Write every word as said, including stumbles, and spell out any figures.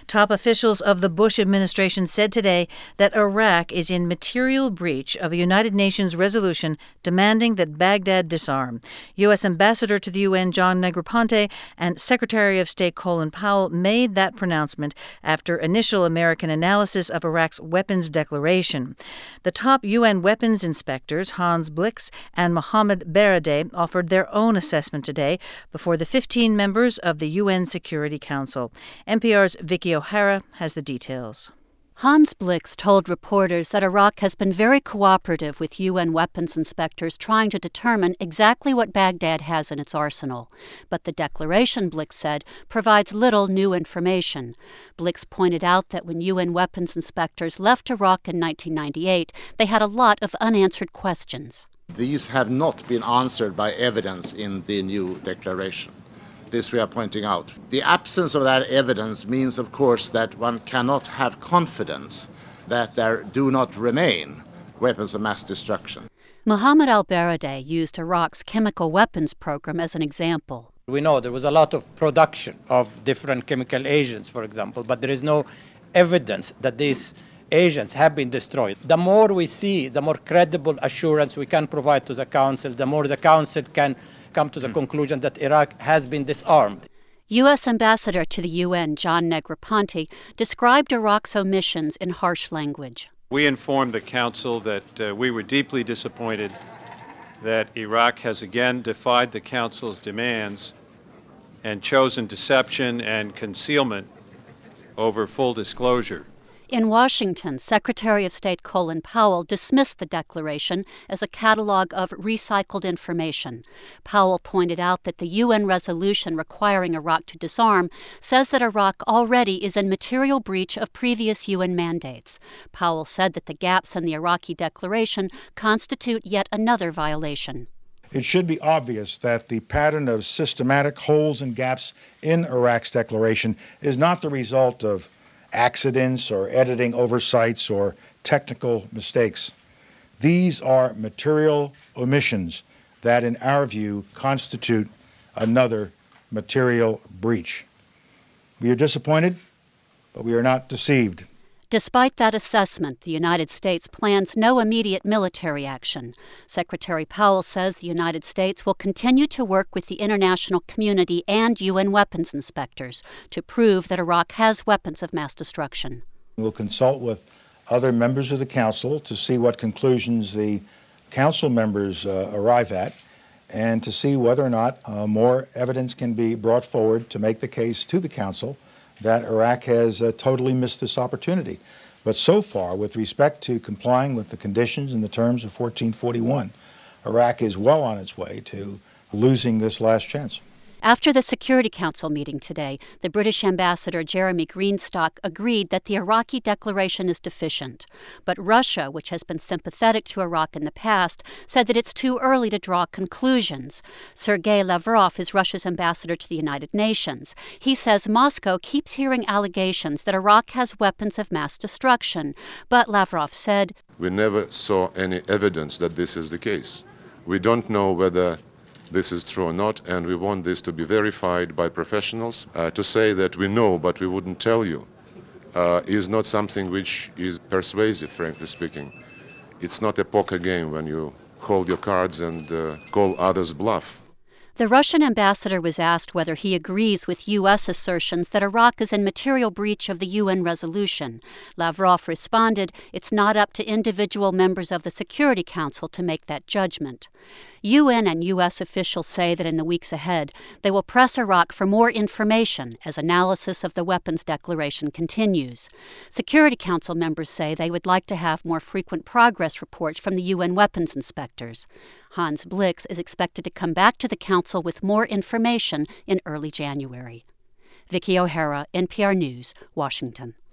Top officials of the Bush administration said today that Iraq is in material breach of a United Nations resolution demanding that Baghdad disarm. U S. Ambassador to the U N John Negroponte and Secretary of State Colin Powell made that pronouncement after initial American analysis of Iraq's weapons declaration. The top U N weapons inspectors, Hans Blix and Mohammed Baradei, offered their own assessment today before the fifteen members of the U N Security Council. N P R's Vicky O'Hara has the details. Hans Blix told reporters that Iraq has been very cooperative with U N weapons inspectors trying to determine exactly what Baghdad has in its arsenal. But the declaration, Blix said, provides little new information. Blix pointed out that when U N weapons inspectors left Iraq in nineteen ninety-eight, they had a lot of unanswered questions. These have not been answered by evidence in the new declaration. This we are pointing out. The absence of that evidence means, of course, that one cannot have confidence that there do not remain weapons of mass destruction. Mohammed al-Baradei used Iraq's chemical weapons program as an example. We know there was a lot of production of different chemical agents, for example, but there is no evidence that these agents have been destroyed. The more we see, the more credible assurance we can provide to the Council, the more the Council can come to the conclusion that Iraq has been disarmed. U S. Ambassador to the U N John Negroponte described Iraq's omissions in harsh language. We informed the Council that uh, we were deeply disappointed that Iraq has again defied the Council's demands and chosen deception and concealment over full disclosure. In Washington, Secretary of State Colin Powell dismissed the declaration as a catalog of recycled information. Powell pointed out that the U N resolution requiring Iraq to disarm says that Iraq already is in material breach of previous U N mandates. Powell said that the gaps in the Iraqi declaration constitute yet another violation. It should be obvious that the pattern of systematic holes and gaps in Iraq's declaration is not the result of accidents or editing oversights or technical mistakes. These are material omissions that, in our view, constitute another material breach. We are disappointed, but we are not deceived. Despite that assessment, the United States plans no immediate military action. Secretary Powell says the United States will continue to work with the international community and U N weapons inspectors to prove that Iraq has weapons of mass destruction. We'll consult with other members of the Council to see what conclusions the Council members uh, arrive at and to see whether or not uh, more evidence can be brought forward to make the case to the Council that Iraq has uh, totally missed this opportunity. But so far, with respect to complying with the conditions and the terms of fourteen forty-one, Iraq is well on its way to losing this last chance. After the Security Council meeting today, the British ambassador Jeremy Greenstock agreed that the Iraqi declaration is deficient. But Russia, which has been sympathetic to Iraq in the past, said that it's too early to draw conclusions. Sergei Lavrov is Russia's ambassador to the United Nations. He says Moscow keeps hearing allegations that Iraq has weapons of mass destruction. But Lavrov said, "We never saw any evidence that this is the case. We don't know whether this is true or not, and we want this to be verified by professionals. Uh, to say that we know but we wouldn't tell you uh, is not something which is persuasive, frankly speaking. It's not a poker game when you hold your cards and uh, call others bluff." The Russian ambassador was asked whether he agrees with U S assertions that Iraq is in material breach of the U N resolution. Lavrov responded, "It's not up to individual members of the Security Council to make that judgment." U N and U S officials say that in the weeks ahead, they will press Iraq for more information as analysis of the weapons declaration continues. Security Council members say they would like to have more frequent progress reports from the U N weapons inspectors. Hans Blix is expected to come back to the Council with more information in early January. Vicky O'Hara, N P R News, Washington.